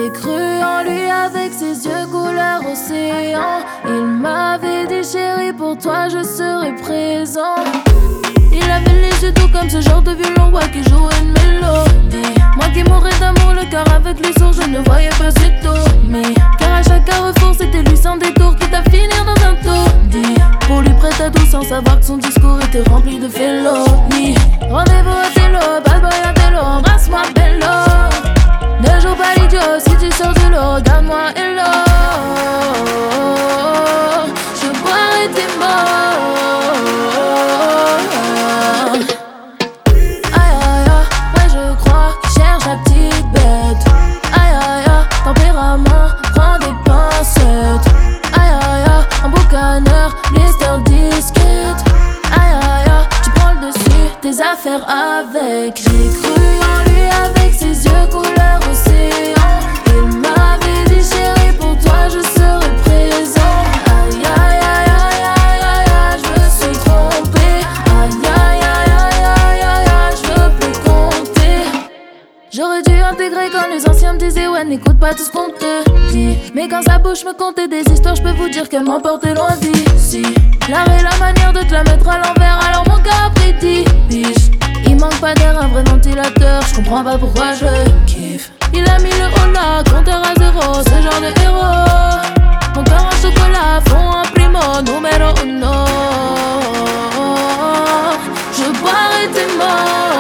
J'ai cru en lui avec ses yeux couleur océan. Il m'avait dit chérie, pour toi je serai présent. Il avait les yeux doux comme ce genre de violon qui joue une mélodie. Moi qui mourais d'amour, le cœur avec les sourds, je ne voyais pas si tôt. Mais car à chaque carrefour, c'était lui sans détour qui t'a finir dans un taudis. Pour lui prêter à tout sans savoir que son discours était rempli de félonie. Rendez-vous à Tello, bad boy à Tello, embrasse-moi bello. Ne joue pas l'idiot, si tu sors du lot, regarde-moi hello. Je boirai tes mots. Affaires avec. J'ai cru en lui avec ses yeux couleur océan. Il m'avait dit chérie, pour toi je serai présent. Aïe aïe aïe aïe aïe aïe aïe, je me suis trompée. Aïe aïe aïe aïe aïe aïe aïe, je veux plus compter. J'aurais dû intégrer quand les anciens me disaient ouais n'écoute pas tout ce qu'on te dit. Mais quand sa bouche me contait des histoires, je peux vous dire qu'elle m'emportait loin d'ici. L'art et la manière de te la mettre à l'envers, alors mon cœur a pris 10 piges. Il manque pas d'air, un vrai ventilateur, je comprends pas pourquoi je kiffe. Il a mis le haut là, compteur à zéro, ce genre de héros. Mon cœur en chocolat, fond en primo, numéro uno. Je boirai tes mots.